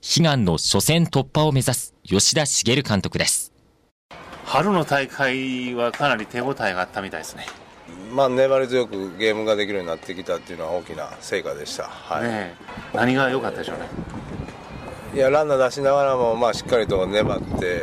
悲願の初戦突破を目指す吉田茂監督です。 春の大会はかなり手応えがあったみたいですね。 粘り強くゲームができるようになってきたっていうのは大きな成果でした。 何が良かったでしょうね。 ランナー出しながらも、しっかりと粘って、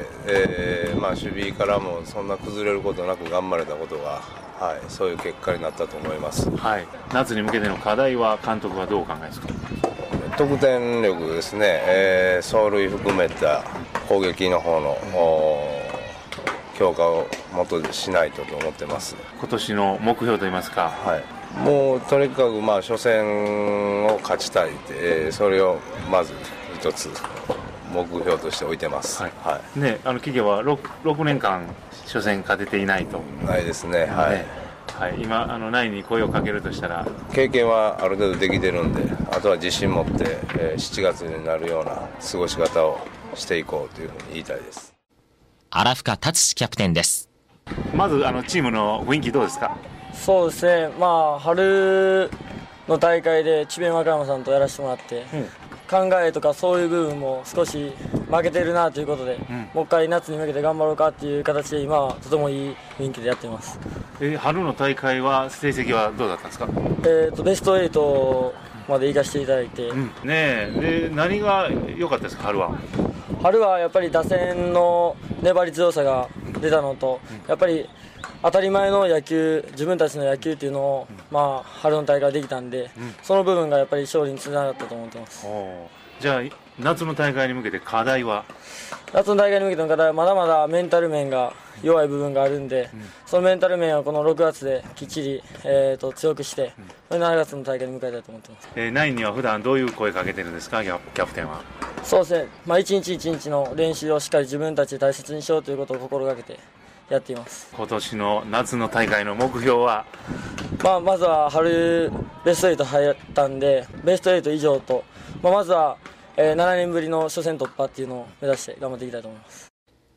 守備からもそんな崩れることなく頑張れたことが、そういう結果になったと思います。 夏に向けての課題は監督はどうお考えですか？ 得点力ですね、走塁含めた攻撃の方の強化をもっとしないと思ってます。 今年の目標といいますか、 もうとにかく初戦を勝ちたい、それをまず一つ目標として置いてます。 企業は 6年間初戦勝てていないと。 ないですね。 今ナインに声をかけるとしたら、 経験はある程度できてるんで、あとは自信持って、7月になるような過ごし方をしていこうというふうに言いたいです。 荒深達志キャプテンです。 まずチームの雰囲気どうですか？ そうですね、春の大会で智弁和歌山さんとやらせてもらって、考えとかそういう部分も少し負けてるなということで、もう一回夏に向けて頑張ろうかっていう形で今はとてもいい雰囲気でやっています。 春の大会は成績はどうだったんですか？ ベスト8まで行かせていただいて、 で何が良かったですか？ 春はやっぱり打線の粘り強さが出たのと、やっぱり当たり前の野球、自分たちの野球っていうのを、春の大会できたんで、その部分がやっぱり勝利につながったと思ってます。 じゃあ夏の大会に向けて課題は？ 夏の大会に向けての課題はまだまだメンタル面が弱い部分があるんで、そのメンタル面をこの6月できっちり、強くして、7月の大会に迎えたいと思ってます。 ナインには普段どういう声かけてるんですか、キャプテンは？ そうですね、一日一日の練習をしっかり自分たちで大切にしようということを心がけてやっています。 今年の夏の大会の目標は？ まずは春ベスト8入ったんで、ベスト8以上と、まずは、7年ぶりの初戦突破っていうのを目指して頑張っていきたいと思います。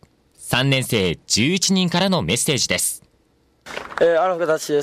3年生11人からのメッセージです。 荒深達志です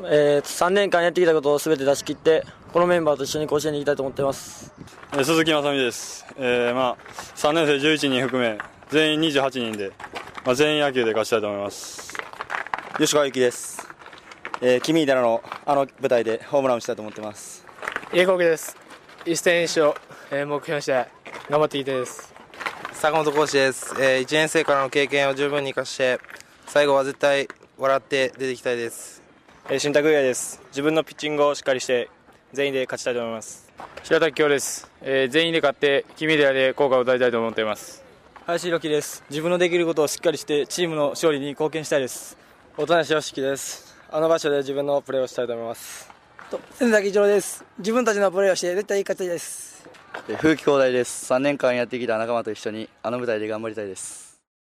。3年間やってきたことを全て出し切って、このメンバーと一緒に甲子園に行きたいと思っています。 鈴木雅美です。3年生11人含め全員28人で、全員野球で勝ちたいと思います。 吉川由紀です。君井寺の舞台でホームランをしたいと思っています。 家国です。一戦一勝、目標にして頑張っていきたいです。 坂本浩司です。1年生からの経験を十分に生かして最後は絶対笑って出ていきたいです。 新宅優也です。自分のピッチングをしっかりして全員で勝ちたいと思います。 白滝京です。全員で勝って君寺で校歌を歌いたいと思っています。 林弘樹です。自分のできることをしっかりしてチームの勝利に貢献したいです。 音無良樹です。あの場所で自分のプレーをしたいと思います。 仙崎一郎です。自分たちのプレーをして絶対勝ちたいです。 風紀兄弟です。3年間やってきた仲間と一緒にあの舞台で頑張りたいです。